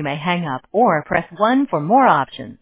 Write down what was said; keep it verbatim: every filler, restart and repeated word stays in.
you may hang up or press one for more options.